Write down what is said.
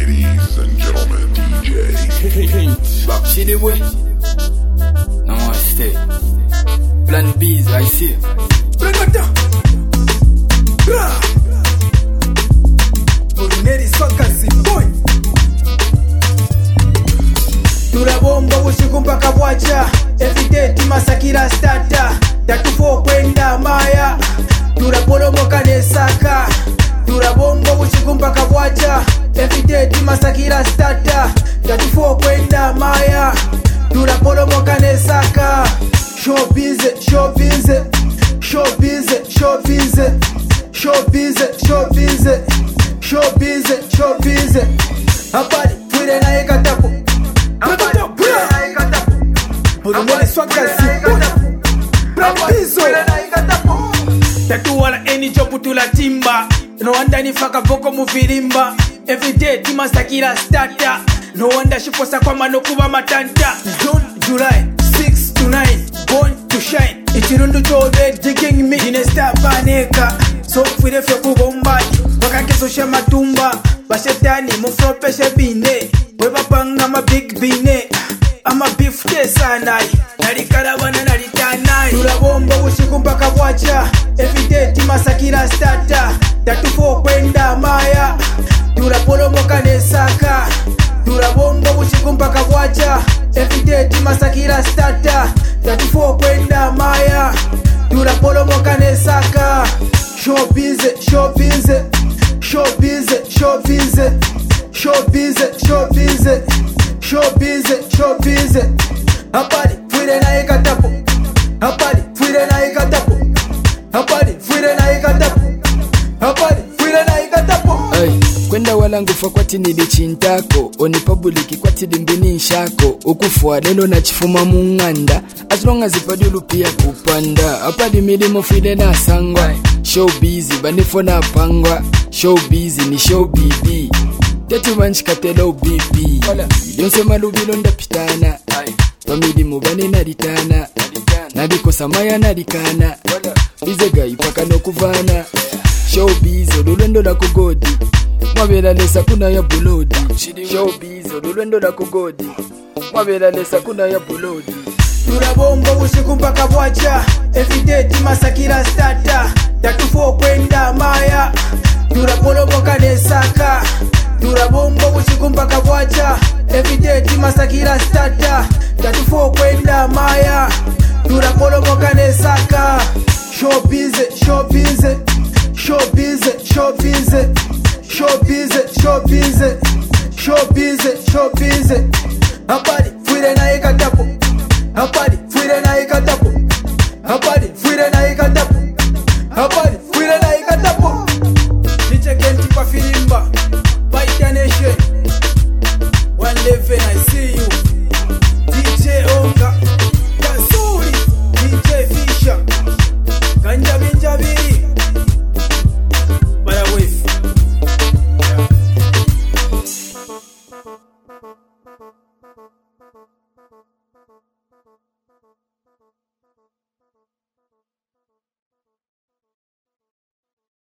Ladies and gentlemen, DJ Back to the way. Namaste. Plan B's, I see. Bring it down. Ordinary swakazi boy. Turabomba usiku mpaka bwacha. Everyday timasakira starter. Tatufo kwenda maya. Turapolomoka nesaka. Turabomba usiku mpaka bwacha. Everyday timasakira starter. Tatufo kwenda maya. Turapolomoka nesaka. Show busy, show busy. Show busy, show busy. Show busy, show busy. Show busy, show busy. Apari, fuire na ekatapo. Apari, fuire na ekatapo. Urumoni swakazi. Brapizo. Tatuwala any job tula timba. No wonder ni faka voko muvirimba. Everyday timasakira starter. No wonder shiposa kwa manokuba matanta. June, July, 6 to 9. Born to shine. Ichirundu chobe digging me. Inesta paneka. So fuire fyo kubombaji. Wakakeso she matumba. Bashetani mufropeshe bine. Weba panga ma big bine. Ama beef tesanai. Nalikarabana nalitanai. Turabomba usiku mpaka bwacha. Everyday timasakira starter. Tatufo kwenda maya. Turapolomoka nesaka. Turabomba usiku mpaka bwacha. Everyday timasakira starter. Tatufo kwenda maya. Turapolomoka nesaka. Show busy, show busy. Show busy, show busy. Show busy, show busy. Show busy, show busy. Apari, fuire na ekatapo. Apari, fuire na ekatapo. Apari, fuire na ekatapo. Apari, fuire na ekatapo. Hey, kwenda walangufa kwati nili chintako. Oni public kwati dimbini nshako. Ukufua lelo na chifuma munganda. As long as ipadulu pia kupanda. Apadi milimo fide na sangwa. Show busy, banifo na pangwa. Show busy ni show BB. Tetu manchikatelo BP. Yonse malubilo ndapitana. Pamidi mubane naritana. Nabikosa maya narikana. Bizega ipaka no kuvana. Show busy, olulendo la kugodi. Mwabela lesa kuna ya bulodi. Show busy, olulendo la kugodi. Mwabela lesa kuna ya bulodi. Turabomba usiku mpaka bwacha. Everyday timasakira starter. Tatufo kwenda maya. Turapolomoka nesaka.